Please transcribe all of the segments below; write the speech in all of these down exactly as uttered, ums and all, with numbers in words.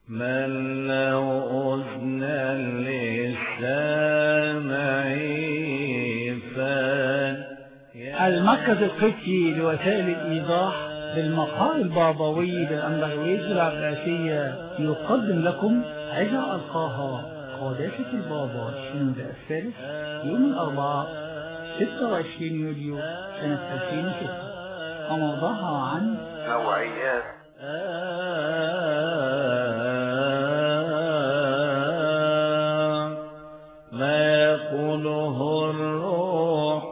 من له أذنا للسامع فان. المركز القبطي لوسائل الإيضاح بالمقال البابوي بالأنبروية العباسية يقدم لكم عظة ألقاها قداسة البابا شنودة الثالث يوم الأربعاء ستة وعشرين يوليو سنة ألفين وستة، وموضوعها عن نوعيات ما يقوله الروح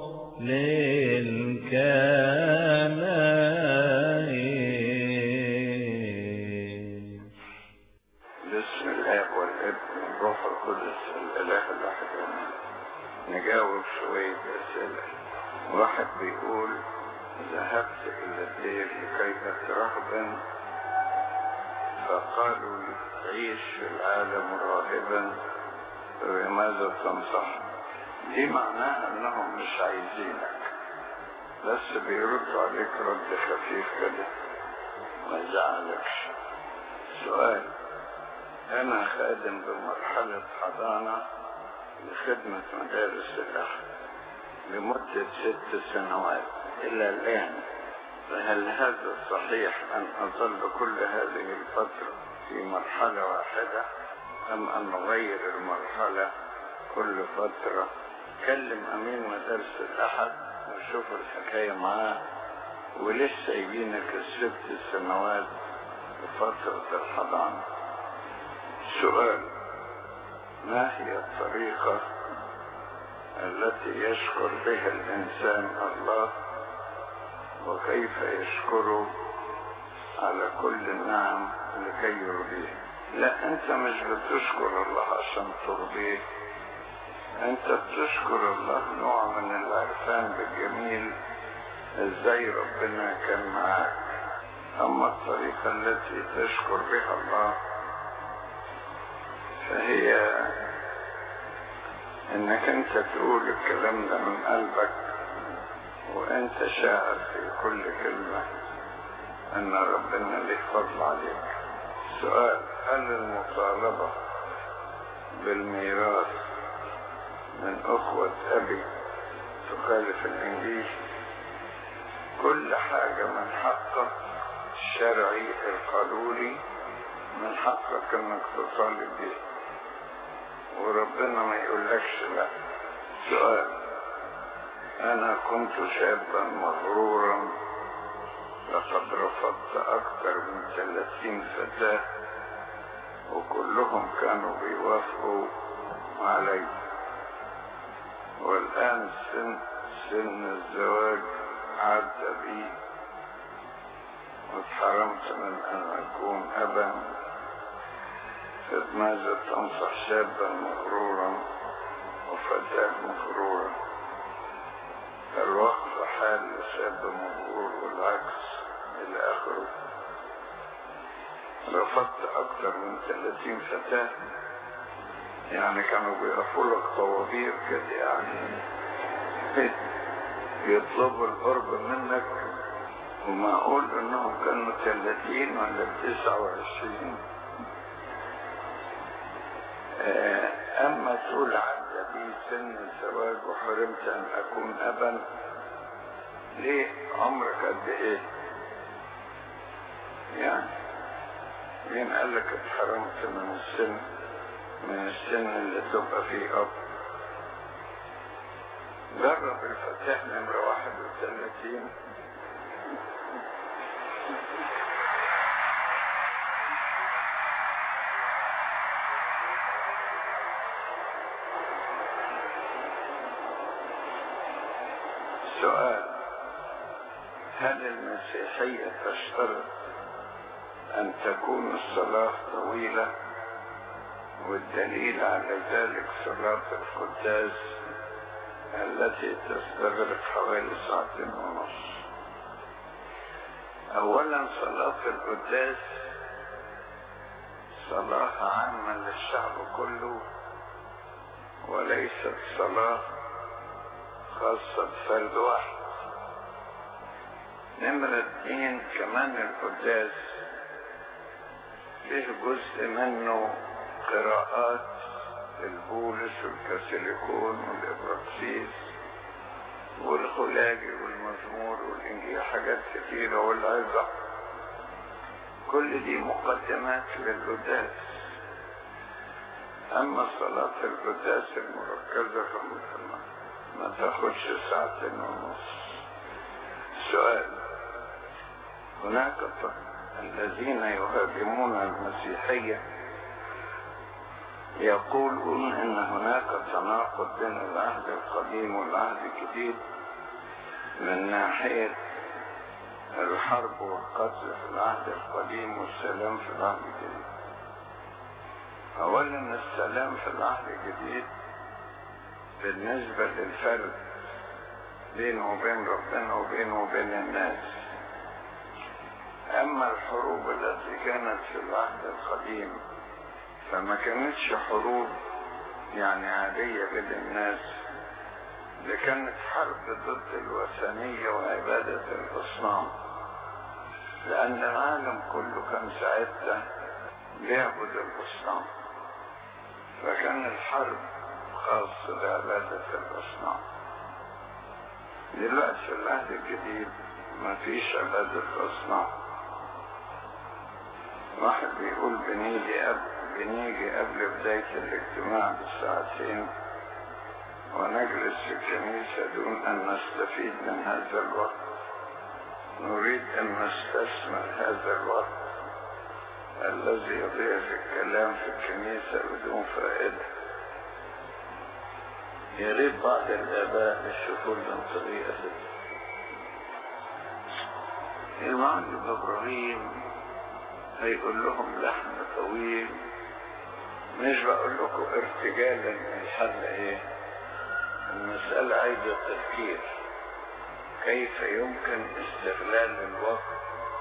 للكنائس. بسم الله والابن والروح القدس الاله الواحد امين. نجاوب شويه اسئله. واحد بيقول ذهبت الى الدير لكي اترهبن، فقالوا عيش في العالم راهبا، فبماذا تنصح؟ دي معناها انهم مش عايزينك، بس بيردوا عليك رد خفيف كده ما يزعلكش. سؤال: انا خادم بمرحلة حضانة لخدمة مدارس الأحد لمدة ست سنوات إلى الآن، فهل هذا صحيح أن أظل كل هذه الفترة في مرحلة واحدة أم أن أغير المرحلة كل فترة؟ كلم أمين مدارس الأحد وشوف الحكاية معاه، ولسه يجينك الست سنوات بفترة الحضانة. سؤال: ما هي الطريقة التي يشكر بها الإنسان الله، وكيف يشكره على كل النعم لكي يرضيه؟ لا، انت مش بتشكر الله عشان ترضيه، انت بتشكر الله نوع من العرفان بالجميل ازاي ربنا كان معاك. اما الطريقة التي تشكر بها الله فهي انك انت تقول الكلام ده من قلبك وانت شاعر في كل كلمة ان ربنا له فضل عليك. سؤال: هل المطالبة بالميراث من اخوة ابي تخالف الانجيل؟ كل حاجة من حقك الشرعي القانوني من حقك انك تطالب بيه، وربنا ما يقولكش لا. سؤال: انا كنت شابا مغرورا، لقد رفضت اكثر من ثلاثين فتاة وكلهم كانوا بيوافقوا علي، والان سن سن الزواج عدى بي واتحرمت من ان اكون ابا، فماذا تنصح شابا مغرورا وفتاة مغرورة؟ الوقف حال لشاب مغرور والعكس الى اخره. رفضت اكثر من ثلاثين فتاة، يعني كانوا بيقفوا لك طوابير كده، يعني بيطلبوا القرب منك، ومعقول انهم كانوا ثلاثين ولا تسعة وعشرين. اما تقول عدى بي سن الزواج وحرمت ان اكون ابا، ليه؟ عمرك قد ايه؟ يعني مين قال لك اتحرمت من السن من السن اللي تبقى فيه اب؟ جرب الفتاة نمرة واحد وثلاثين. سؤال: هل المسيحية تشترط أن تكون الصلاة طويلة؟ والدليل على ذلك صلاة القداس التي تستغرق حوالي ساعتين ونص. أولا، صلاة القداس صلاة عامة للشعب كله وليست صلاة خاصة بفرد واحد. نمرة اثنين، كمان القداس فيه جزء منه قراءات البولس والكاثوليكون والإبراكسيس والخلاجي والمزمور والإنجيل، حاجات كثيرة والعظة، كل دي مقدمات للقداس. أما صلاة القداس المركزة فما ما تاخدش ساعتين ونص. سؤال: هناك الذين يهاجمون المسيحية يقولون إن هناك تناقض بين العهد القديم والعهد الجديد من ناحية الحرب والقتل في العهد القديم والسلام في العهد الجديد. أولا السلام في العهد الجديد بالنسبة للفرد بينه وبين ربنا وبينه وبين الناس. أما الحروب التي كانت في العهد القديم فما كانتش حروب يعني عادية بين الناس، دي كانت حرب ضد الوثنية وعبادة الأصنام، لأن العالم كله كان ساعتها بيعبد الأصنام، فكان الحرب خاصة بعبادة الأصنام. دلوقتي في العهد الجديد ما فيش عبادة الأصنام. واحد بيقول بنيجي قبل بنيجي قبل بداية الاجتماع بساعتين ونجلس في الكنيسة دون أن نستفيد من هذا الوقت. نريد أن نستثمر هذا الوقت الذي يضيع في الكلام في الكنيسة بدون فائدة. يا ريت بعض الآباء يشوفوا لنا طريقة. المعلم إبراهيم هيقول لهم لحن طويل، مش بقول لكم ارتجالا الحل ايه، المسألة عايزة تفكير كيف يمكن استغلال الوقت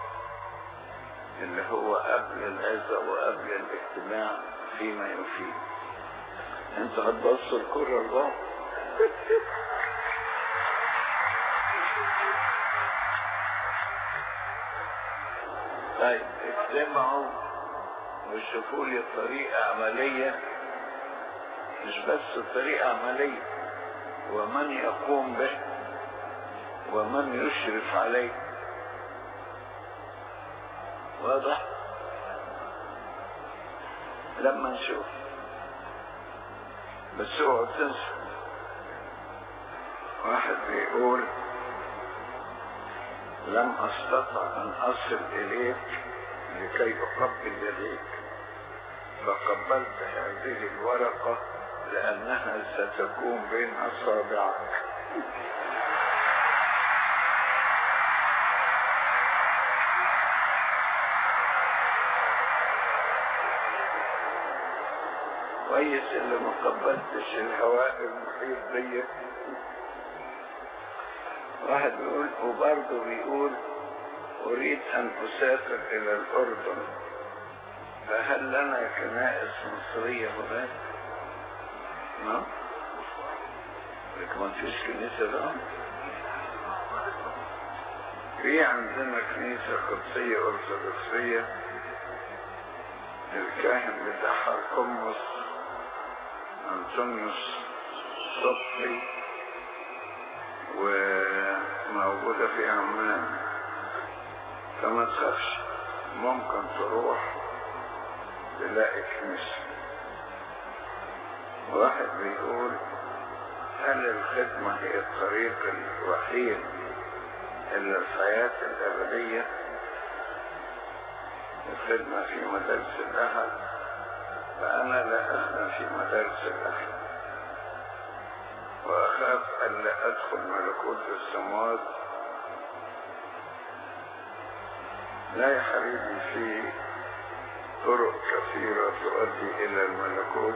اللي هو قبل العزة وقبل الاجتماع فيما يفيد. انت هتبص الكرة البعض. طيب اجتمعوا وشوفوا لي طريقة عملية، مش بس طريقة عملية، ومن يقوم به ومن يشرف عليه. واضح؟ لما نشوف. بس اوعوا تنسوا، واحد بيقول لم استطع ان اصل اليك لكي اقبل يديك، فقبلت هذه الورقة لانها ستكون بين اصابعك. كويس اللي ما قبلتش الهواء المحيط بيا. واحد بيقول وبرضه بيقول اريد ان اسافر الى الاردن، فهل لنا كنائس مصرية هناك؟ نعم، لكن ما فيش كنيسة الآن. في عندنا كنيسة قدسية أرثوذكسية، الكاهن بتاعها القمص أنطونيوس صبحي، وموجودة في عمان، فما تخافش، ممكن تروح تلاقي كنيسة. واحد بيقول هل الخدمة هي الطريق الوحيد إلى الحياة الأبدية؟ الخدمة في مدارس الأحد، فأنا لا أخدم في مدارس الأحد، وأخاف ألا أدخل ملكوت السماوات. لا يا حبيبي، في طرق كثيرة تؤدي إلى الملكوت،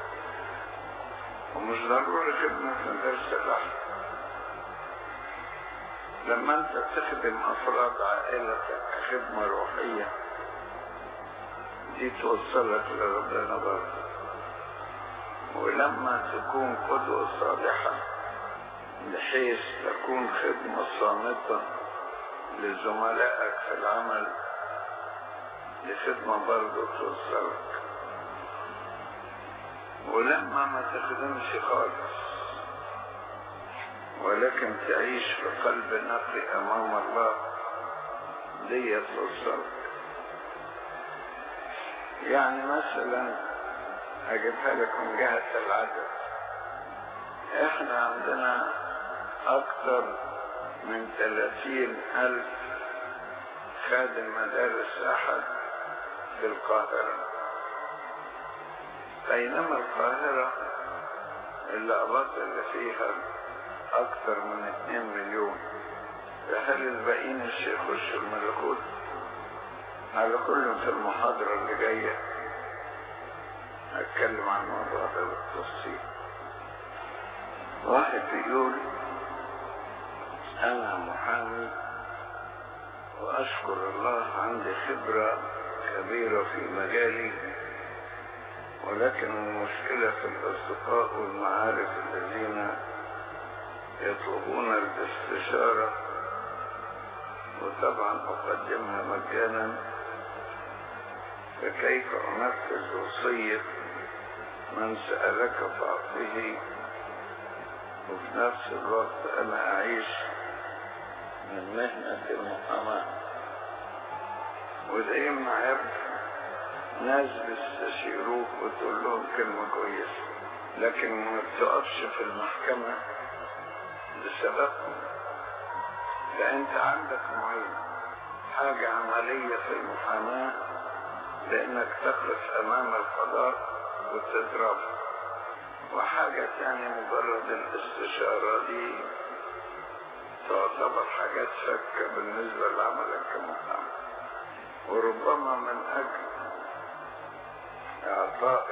ومش ضروري خدمة في مدارس الأحد. لما أنت تخدم أفراد عائلتك خدمة روحية دي توصلك لربنا برضه. ولما تكون قدوة صالحة بحيث تكون خدمة صامتة لزملائك في العمل دي خدمة برضه توصلك. ولما ما تخدمش خالص ولكن تعيش في قلب نقي أمام الله، دي توصلك. يعني مثلا أجيبها لك من جهة العدد. إحنا عندنا أكثر من ثلاثين ألف خادم مدارس أحد في القاهرة، بينما القاهرة الأقباط اللي فيها أكثر من اثنين مليون. فهل الباقيين مش يخشوا الملكوت؟ على كل في المحاضرة اللي جاية أتكلم عن الموضوع ده بالتفصيل. واحد بيقول أنا محامي وأشكر الله عندي خبرة كبيرة في مجالي، ولكن المشكلة في الأصدقاء والمعارف الذين يطلبون الاستشارة، وطبعا أقدمها مجانا، فكيف أنفذ وصية من سألك فأعطيه وفي نفس الوقت أنا أعيش من مهنة المحاماة؟ وده يمنع يبقى ناس بيستشيروك وتقول لهم كلمة كويسة، لكن ما بتقفش في المحكمة بسببهم. فأنت عندك نوعين: حاجة عملية في المحاماة لأنك تقف أمام القضاء وتضرب، وحاجة تانية مجرد الاستشارة دي تعتبر حاجات فكة بالنسبة لعملك كمحامي. وربما من أجل إعطاء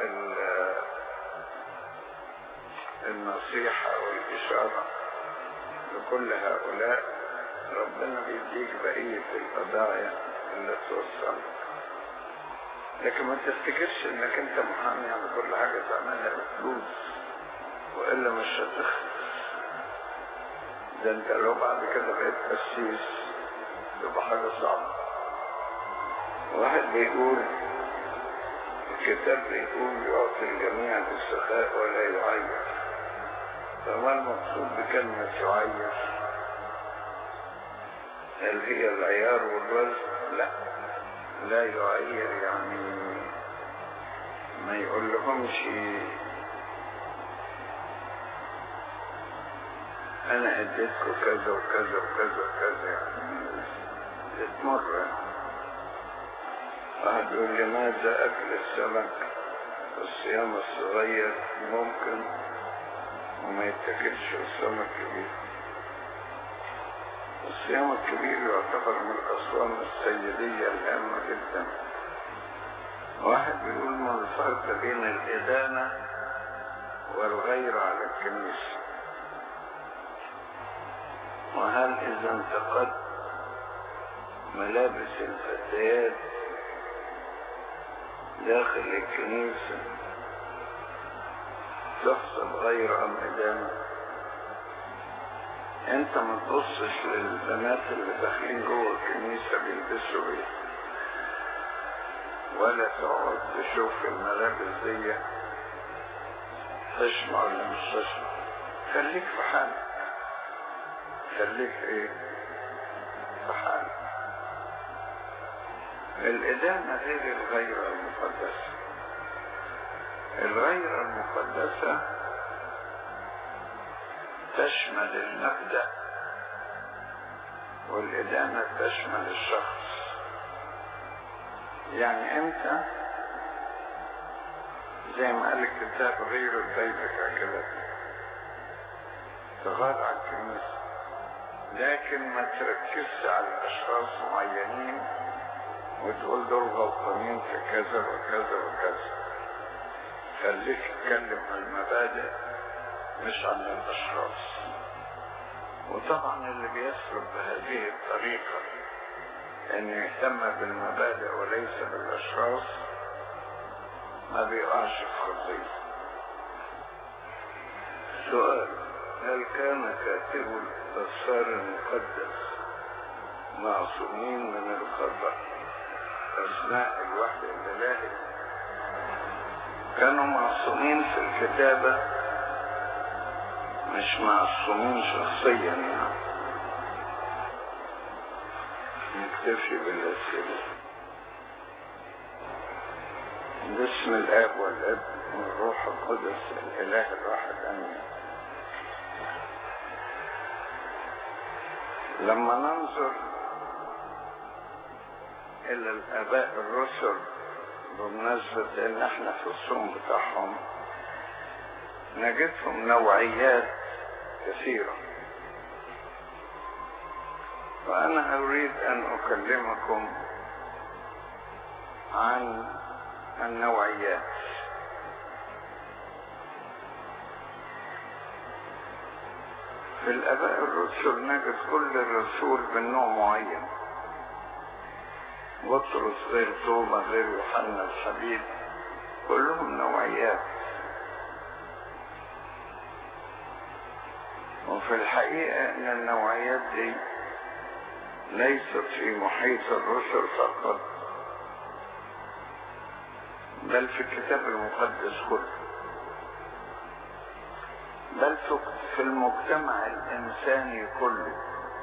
النصيحة والإشارة لكل هؤلاء ربنا بيديك بقية القضايا اللي توصلك. لكن ما تفتكرش انك انت محامي على كل حاجة تعملها بفلوس، وإلا مش هتخلص. ده انت لو بعد كده بقيت قسيس تبقى حاجة صعبة. واحد بيقول الكتاب بيقول يعطي الجميع بالسخاء ولا يعير، فما المقصود بكلمة يعير؟ هل هي العيار والوزن؟ لا، لا يعير يعني ما يقول لهمش انا اديتكم كذا وكذا وكذا وكذا، يعني تتمر. واحد يقول لماذا اكل السمك والصيام الصغير ممكن وما يتاكلش السمك الكبير؟ الصيام الكبير يعتبر من الأصوام السيدية الهامة جدا. واحد بيقول ما الفرق بين الإدانة والغيرة على الكنيسة؟ وهل إذا انتقدت ملابس الفتيات داخل الكنيسة تحسب غير أم إدانة؟ انت ما تبصش للبنات اللي داخلين جوه الكنيسة بيلبسوا ايه، ولا تقعد تشوف الملابس دي تشمع ولا مش تشمع. خليك في حالك، خليك ايه في حالك. الإدانة غير الغيرة المقدسة. الغيرة المقدسة تشمل المبدأ، والإدانة تشمل الشخص. يعني انت زي ما قال الكتاب غير بيتك أكلت، تغار على الكنيسة، لكن ما تركزش على أشخاص معينين وتقول دول غلطانين في كذا وكذا وكذا. خليك تتكلم عن المبادئ مش عن الأشخاص. وطبعا اللي بيسلك بهذه الطريقة أن يهتم بالمبادئ وليس بالأشخاص ما بيقعش في خطيئة. سؤال: هل كان كاتب الأسفار المقدس معصومين من الخطأ أثناء الوحي الإلهي كانوا معصومين في الكتابة، مش معصومين شخصيا يعني. نكتفي بالأسئلة. باسم الآب والابن والروح القدس الإله الواحد آمين. لما ننظر إلى الآباء الرسل بمناسبة إن احنا في الصوم بتاعهم نجدهم نوعيات كثيرة، وأنا أريد أن أكلمكم عن النوعيات. في الآباء الرسل نجد كل الرسول من نوع معين، بطرس غير توما غير يوحنا الحبيب، كلهم نوعيات. وفي الحقيقة ان النوعيات دي ليست في محيط الرسل فقط، بل في الكتاب المقدس كله، بل في المجتمع الإنساني كله.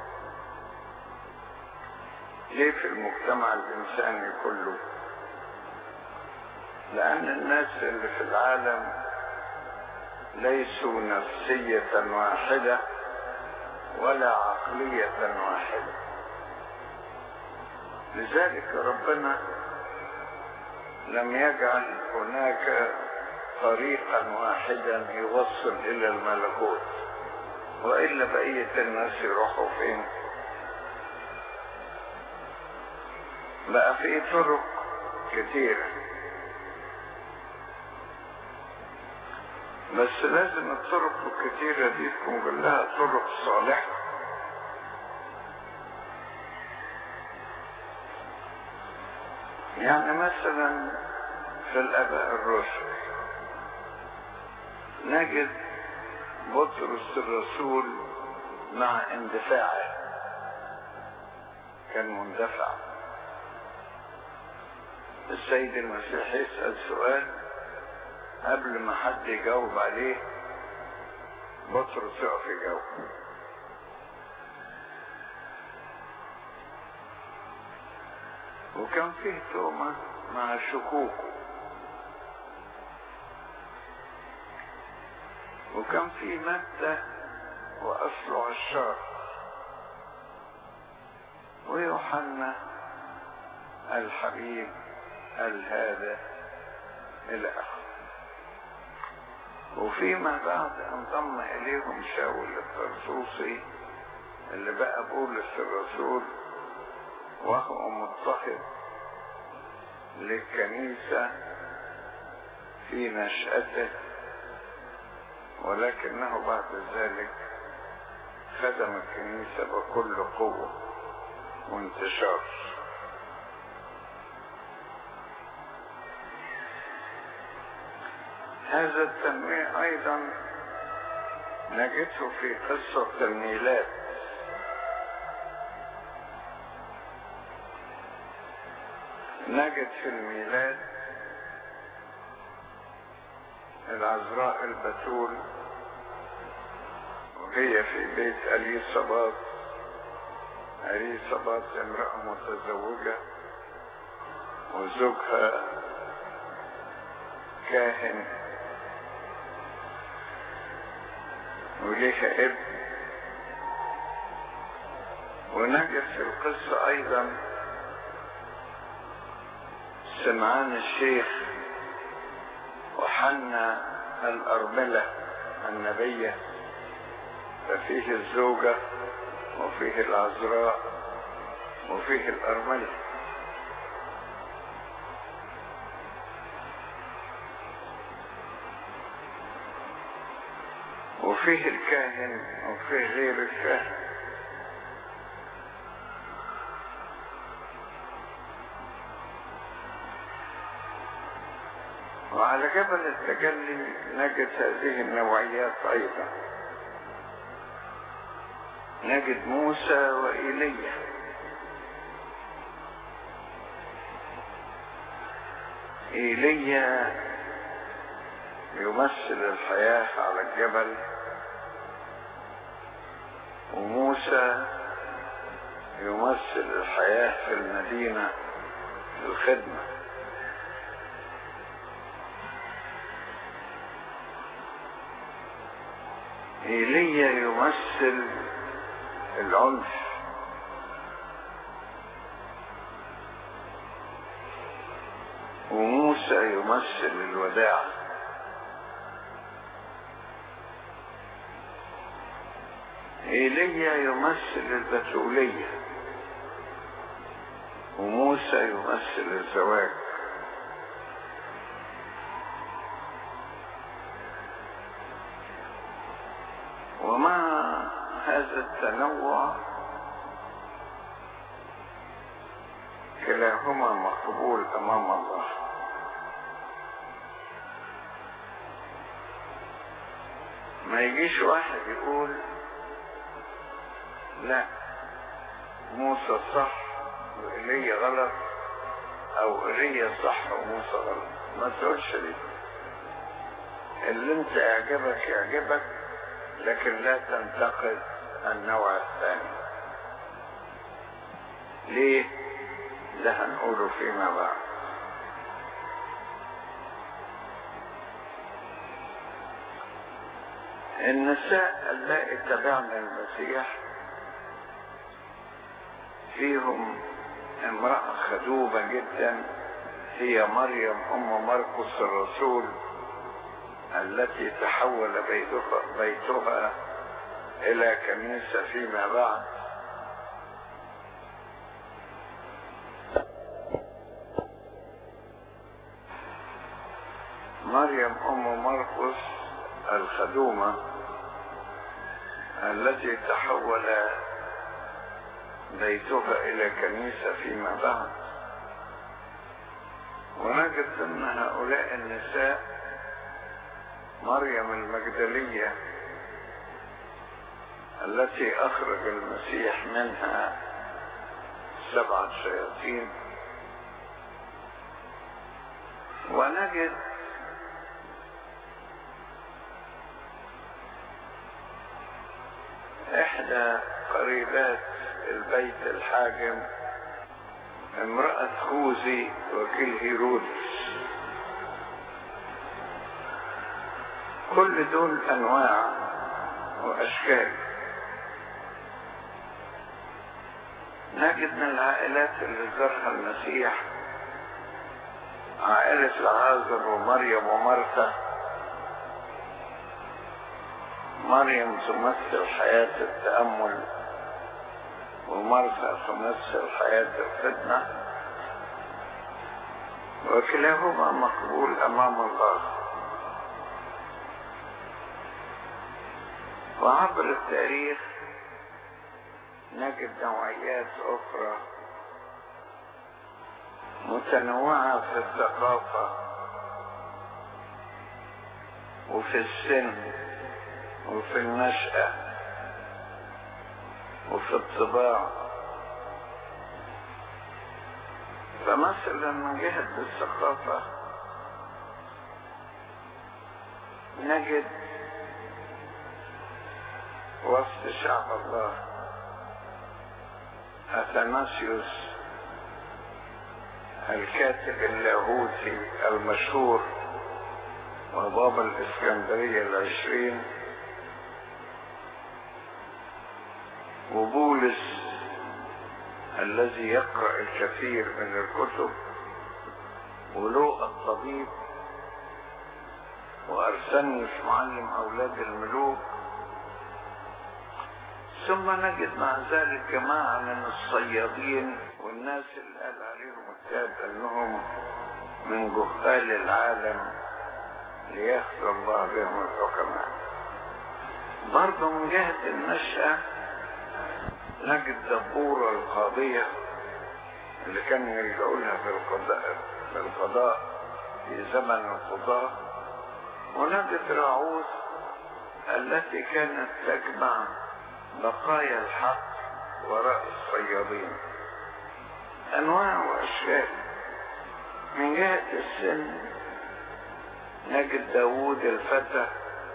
ليه في المجتمع الإنساني كله؟ لأن الناس اللي في العالم ليسوا نفسية واحدة ولا عقلية واحدة، لذلك ربنا لم يجعل هناك طريقا واحدا يوصل إلى الملكوت، وإلا بقية الناس يروحوا فين؟ بقى في طرق كتيرة، بس لازم الطرق الكتيرة دي تكون كلها طرق صالحة. يعني مثلا في الآباء الرسل نجد بطرس الرسول مع اندفاعه كان مندفع. السيد المسيح يسأل سؤال قبل ما حد يجاوب عليه بطرس يقف يجاوب. وكان فيه توما مع شكوكه، وكان فيه متى وأصله عشار، ويوحنا الحبيب قال هذا إلى آخره. وفيما بعد انضم إليهم شاول الطرسوسي اللي بقى بولس الرسول، وهو مضطهد للكنيسة في نشأته، ولكنه بعد ذلك خدم الكنيسة بكل قوة وانتشار. هذا التنويع أيضا نجده في قصة الميلاد. نجد في الميلاد العذراء البتول وهي في بيت أليصابات. أليصابات امرأة متزوجة وزوجها كاهن وليها ابن. ونجد في القصة أيضا سمعان الشيخ وحنا الأرملة النبية، ففيه الزوجة وفيه العذراء وفيه الأرملة. وفيه الكاهن وفيه غير الكاهن. وعلى جبل التجلي نجد هذه النوعيات أيضا. نجد موسى وإيليا، إيليا يمثل الحياة على الجبل، وموسى يمثل الحياة في المدينة في الخدمة. إيليا يمثل العنف، وموسى يمثل الوداع. إيليا يمثل البتولية، وموسى يمثل الزواج. ومع هذا التنوع كلاهما مقبول أمام الله. ما يجيش واحد يقول لا موسى صح وإيليا غلط، أو إيليا صح وموسى غلط. ما تقولش ليه. اللي انت يعجبك يعجبك، لكن لا تنتقد النوع الثاني. ليه؟ ده هنقوله فيما بعد. النساء اللائي تبعن المسيح فيهم امرأة خدوبة جدا، هي مريم أم مرقس الرسول التي تحول بيتها, بيتها إلى كنيسة فيما بعد. مريم أم مرقس الخدومة التي تحول بيتها إلى كنيسة فيما بعد. ونجد ضمن هؤلاء النساء مريم المجدلية التي أخرج المسيح منها سبعة شياطين. ونجد إحدى قريبات البيت الحاكم امرأة خوذي وكيل هيرودس. كل دول أنواع وأشكال. نجد من العائلات اللي زارها المسيح عائلة العازر ومريم ومرثا. مريم تمثل حياة التأمل، ومرثا تمثل حياة الخدمة، وكلاهما مقبول أمام الله. وعبر التاريخ نجد نوعيات أخرى متنوعة في الثقافة وفي السن وفي النشأة وفي الطباع. فمثلا من جهة الثقافة نجد وسط شعب الله أثناسيوس الكاتب اللاهوتي المشهور وبابا الإسكندرية العشرين، وبولس الذي يقرأ الكثير من الكتب، ولوقا الطبيب، وأرسنيوس معلم أولاد الملوك. ثم نجد مع ذلك جماعة من الصيادين والناس اللي قال عليهم الكتاب أنهم من جهال العالم ليخفي الله بهم الحكماء. برضه من جهة النشأة نجد دبورة القاضية اللي كانوا يلجأوا لها في القضاء في القضاء في زمن القضاء. ونجد راعوث التي كانت تجمع بقايا الحق وراء الصيادين. أنواع وأشكال. من جهة السن نجد داوود الفتى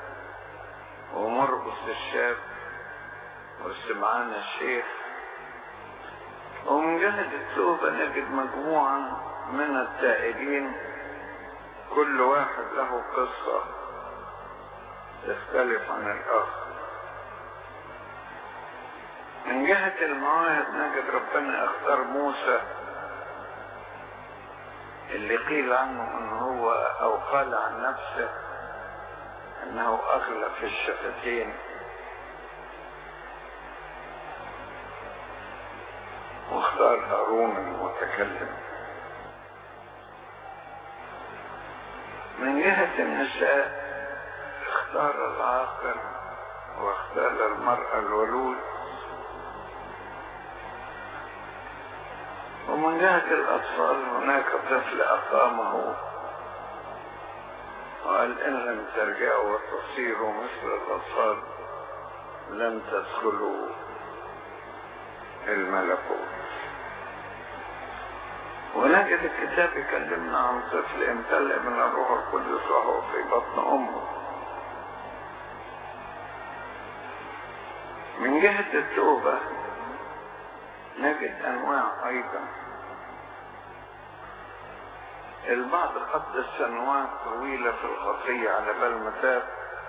ومرقس الشاب وسمعان الشيخ. ومن جهة التوبة نجد مجموعة من التائبين كل واحد له قصة تختلف عن الآخر. من جهة المواهب نجد ربنا اختار موسى اللي قيل عنه انه هو او قال عن نفسه انه اغلى في الشفتين، واختار هارون المتكلم. من جهة النساء اختار العاقل واختار المرأة الولود. ومن جهة الأطفال هناك طفل أقامه وقال إن لم ترجعوا وتصيروا مثل الأطفال لن تدخلوا الملكوت. ونجد الكتاب يكلمنا عن طفل امتلأ من الروح القدس وهو في بطن أمه. من جهة التوبة نجد أنواع أيضا. البعض قضى سنوات طويلة في الخطية على بال ما تاب،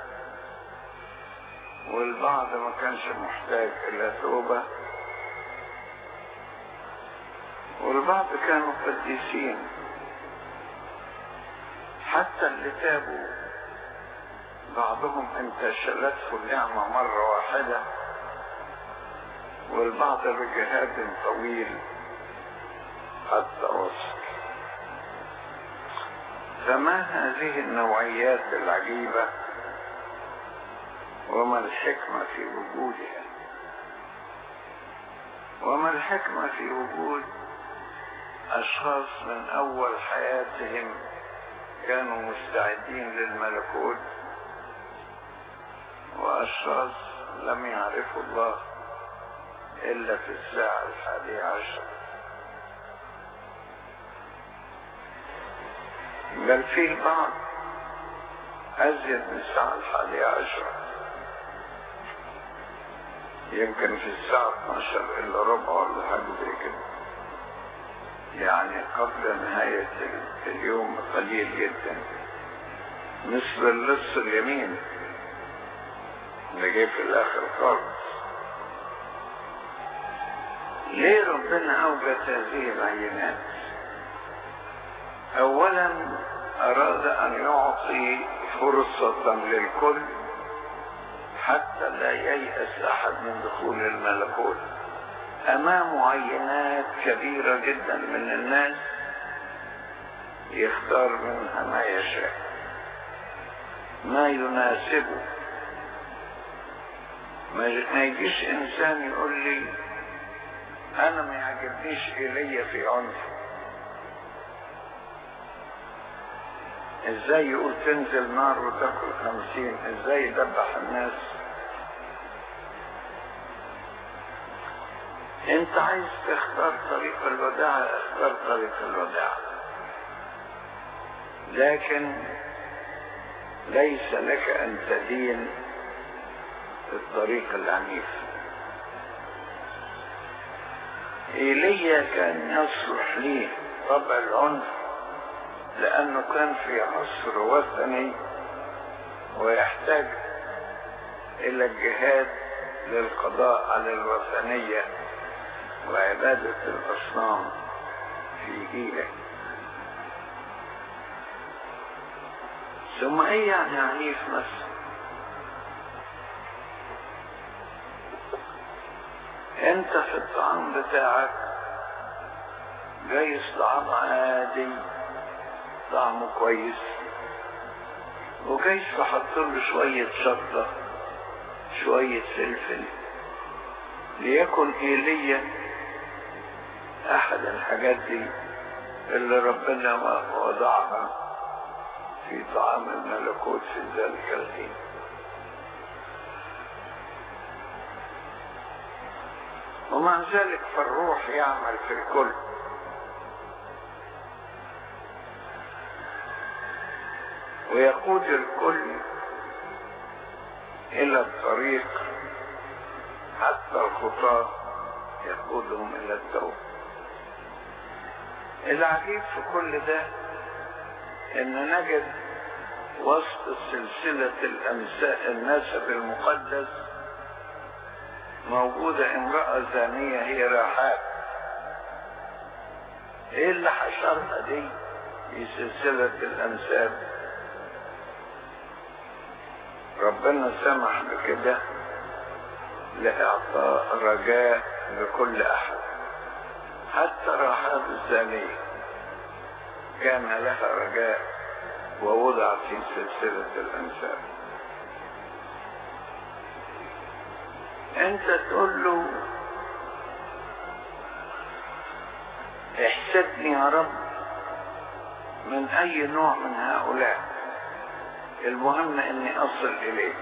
والبعض ما كانش محتاج إلى توبة، والبعض كانوا قديسين. حتى اللي تابوا بعضهم انتشلته النعمة مرة واحدة، والبعض بجهاد طويل حتى وصل. فما هذه النوعيات العجيبة وما الحكمة في وجودها؟ وما الحكمة في وجود أشخاص من أول حياتهم كانوا مستعدين للملكوت، وأشخاص لم يعرفوا الله إلا في الساعة الحادية عشر، بل في البعض أزيد من الساعة الحادية عشر، يمكن في الساعة اثناشر إلا ربع ولا حاجة زي كده، يعني قبل نهاية اليوم قليل جدا، مثل اللص اليمين اللي جه في الآخر خالص. ليه ربنا أوجد هذه العينات؟ أولا أراد أن يعطي فرصة للكل حتى لا ييأس أحد من دخول الملكوت. أمامه عينات كبيرة جدا من الناس يختار منها ما يشاء، ما يناسبه. ما يجيش إنسان يقول لي أنا ما يعجبنيش إيليا في عنف. إزاي يقول تنزل نار وتاكل خمسين؟ إزاي يدبح الناس؟ انت عايز تختار طريق الوداع، اختار طريق الوداع، لكن ليس لك ان تدين الطريق العنيف. ايليا كان يصلح ليه طبع العنف لانه كان في عصر وثني ويحتاج الى الجهاد للقضاء على الوثنية وعبادة الأصنام في جيله. ثم ايه يعني عنيف مثلا؟ انت في الطعام بتاعك جايز طعام عادي طعمه كويس، وجايز تحطله شوية شطة شوية فلفل، ليكن ايليا احد الحاجات دي اللي ربنا وضعها في طعام الملكوت في ذلك الحين. ومع ذلك فالروح يعمل في الكل. ويقود الكل إلى الطريق، حتى الخطاة يقودهم إلى التوبة. العجيب في كل ده إن نجد وسط سلسلة النسب المقدس موجودة امرأة زانية هي راحاب. ايه اللي حشرها دي في سلسلة الانساب؟ ربنا سمح بكده لإعطاء رجاء لكل أحد، حتى راحاب الزانية كان لها رجاء ووضع في سلسلة الأنساب. أنت تقول له احسبني يا رب من أي نوع من هؤلاء، المهم أني أصل إليك.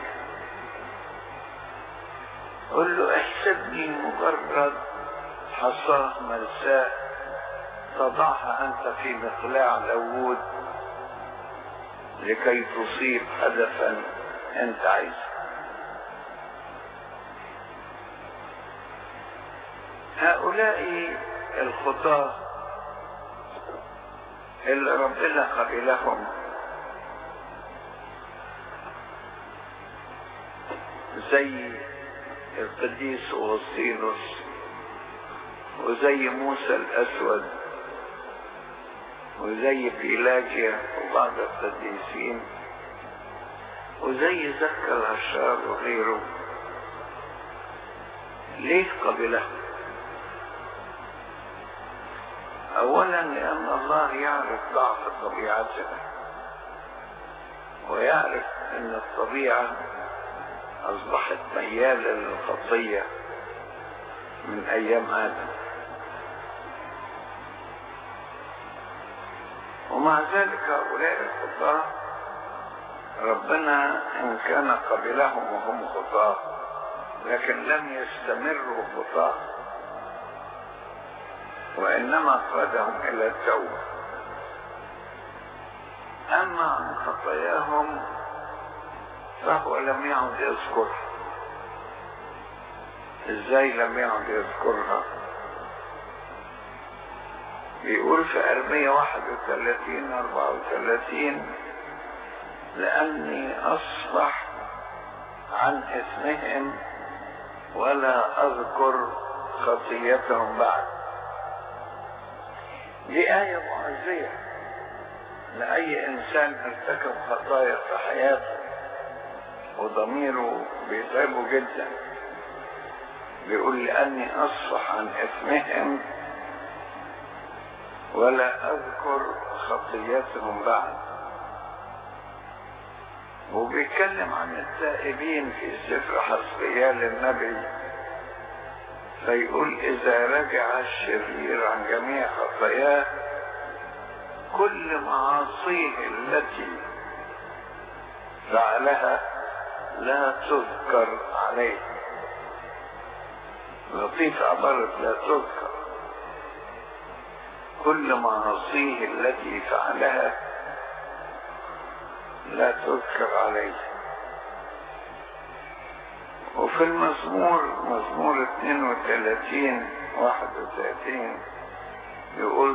قل له احسبني مجرد حصاة ملساء تضعها أنت في مقلاع داوود لكي تصيب هدفا أنت عايزه. هؤلاء الخطاة اللي ربنا قبلهم زي القديس أوغسطينوس وزي موسى الأسود وزي بيلاجيا وبعض القديسين وزي زكا العشار وغيره، ليه قبلهم؟ أولا لأن الله يعرف ضعف طبيعتنا، ويعرف أن الطبيعة أصبحت ميالة للخطية من أيام آدم، ومع ذلك هؤلاء الخطاة ربنا إن كان قبلهم وهم خطاة لكن لم يستمروا خطاة، وإنما قادهم إلى التوبة. أما عن خطاياهم فهو لم يعد يذكرها. إزاي لم يعد يذكرها؟ بيقول في أرمية واحد وثلاثين أربعة وثلاثين لأني أصفح عن إثمهم ولا أذكر خطيتهم بعد. دي آية معزية لأي إنسان ارتكب خطايا في حياته وضميره بيتعبه جدا. بيقول لأني أصفح عن إثمهم ولا أذكر خطيتهم بعد. وبيتكلم عن التائبين في سفر حزقيال النبي فيقول إذا رجع الشرير عن جميع خطاياه كل معاصيه التي فعلها لا تذكر عليه. لطيف عبارة لا تذكر، كل معاصيه التي فعلها لا تذكر عليه. وفي المزمور مزمور اثنين وثلاثين واحد وثلاثين يقول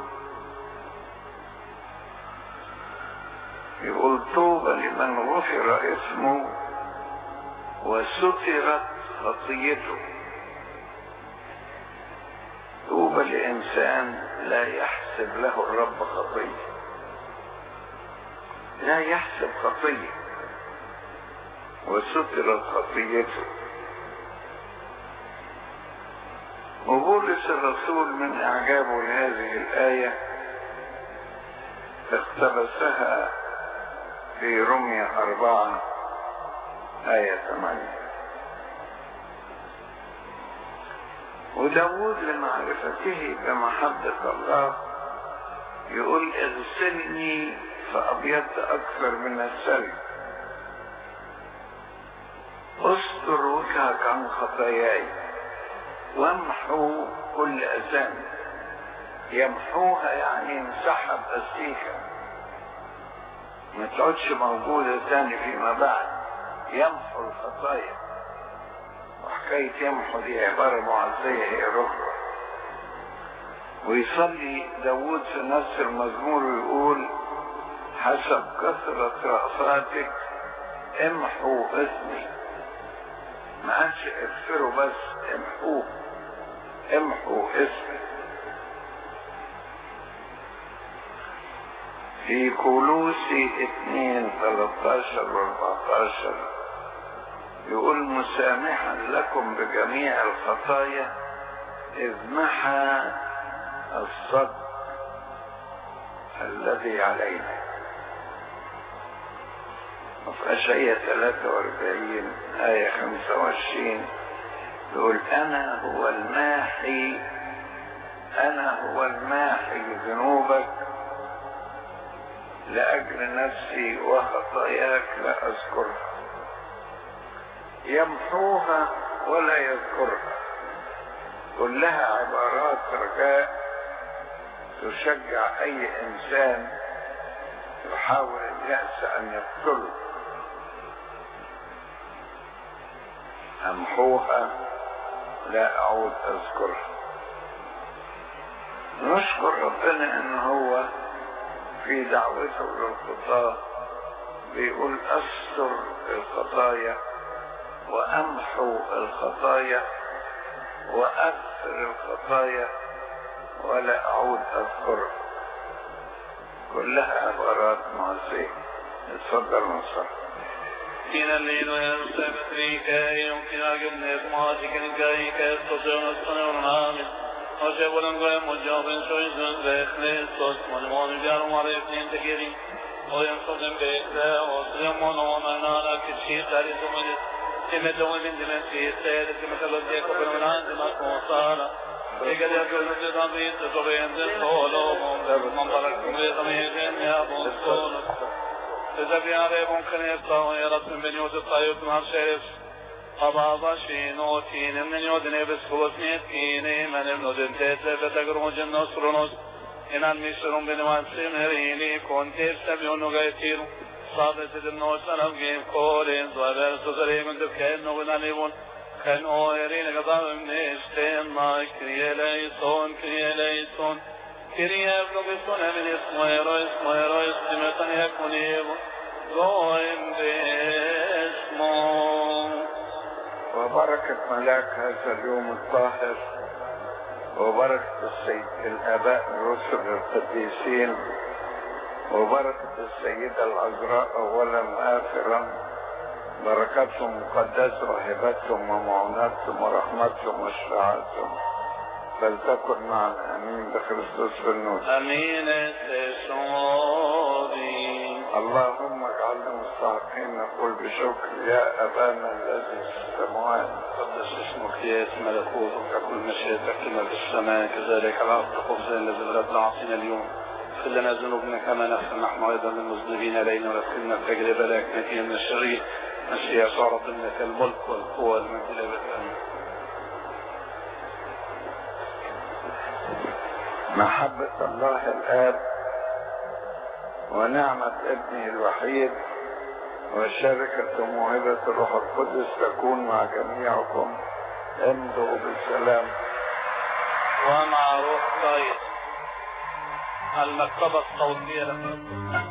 يقول طوبى لمن غفر اسمه وسترت خطيته. طوبى لإنسان لا يحسب له الرب خطية، لا يحسب خطية وسترت خطيته. وبولس الرسول من إعجابه لهذه الآية اقتبسها في رمية أربعة آية ثمانية. وداود لمعرفته بمحبة الله يقول اغسلني فأبيض أكثر من الثلج، استر وجهك عن خطاياي وامحو كل أثامي. يمحوها يعني يمسحها بأسيكا. ما تقعدش موجودة تاني فيما بعد. يمحو الخطايا، وحكاية يمحو دي عبارة معزية هي ركبة. ويصلي داود في نفس المزمور ويقول حسب كثرة رأفاتك امحو اسمي. ما عادش اغفره بس، امحوه، امحو اسمي. في كولوسي اثنين ثلاثة عشر واربعة عشر يقول مسامحا لكم بجميع الخطايا إذ محى الصدق الذي علينا. وفي أشعياء ثلاثة وأربعين آية خمسة وعشرين يقول أنا هو الماحي، أنا هو الماحي ذنوبك لأجل نفسي وخطاياك لا أذكرها. يمحوها ولا يذكرها، كلها عبارات رجاء تشجع أي إنسان يحاول اليأس أن يقتله. أمحوها لا أعود أذكرها. نشكر ربنا إن هو في دعوته للخطاة بيقول أستر الخطايا وأمحو الخطايا وأغفر الخطايا ولا أعود أذكرها. كلها عبارات معزية. اتفضل نصر. Sin alleno e non sempre trike, e non fino a che ne smuoci che ne cai che sto se uno sto ne un rame. O se volen goem o già penso in son vecne, sto ma ne moni viaro mare niente che ri. O io sto in vecne, o se mo no na na che ci stare su me. Se me do in dimensi se se me lo dico per un anno ma con sala. E che da quello che da vita dovendo solo, non para come da me ne a buon solo. تزبياره ممكن يطلعوا يرسم بن يوسف طيب مع شرف أبابا شينو تين من يودني بس خوصني تيني من ابن تيتل فتقرون النصر نص إن المشرون بنوان سمريني كنت يستبيون غيتيرو صابت النوش أنا بجيم كولين زوابر سوزري من دبكين نغناليبون كان أوهرين قضاء من اشتين ما كريه ليسون كريه ليسون كريه ابن بسون من اسمويرو اسمويرو اسمتن يكونيبون قوم باسمه. وبركة ملاك هذا اليوم الطاهر وبركة السيد الآباء الرسل القديسين وبركة السيدة العذراء أولا وآخرا، بركاتهم مقدسة وهبتهم ومعوناتهم ورحمتهم وشفاعتهم فلتكن معنا. امين بخريستوس بالنور. امين. اللهم اجعلنا مستحقين نقول بشكر يا ابانا الذي في السماوات قدس اسمك ياتي ملكوتك تكن مشيئتك كما في السماء كذلك على الارض. خبزنا الذي غدنا اعطنا اليوم، اغفر لنا ذنوبنا كما نغفر نحن ايضا للمذنبين الينا ولا تدخلنا في تجربه لكن نجينا من الشرير. مسيح يسوع ربنا لك الملك والقوه والمجد الى الابد. امين. محبة الله الآب ونعمة ابنه الوحيد وشركة موهبة الروح القدس تكون مع جميعكم. امضوا بالسلام. ومع روح قيس المكتبة الصوتية لكم.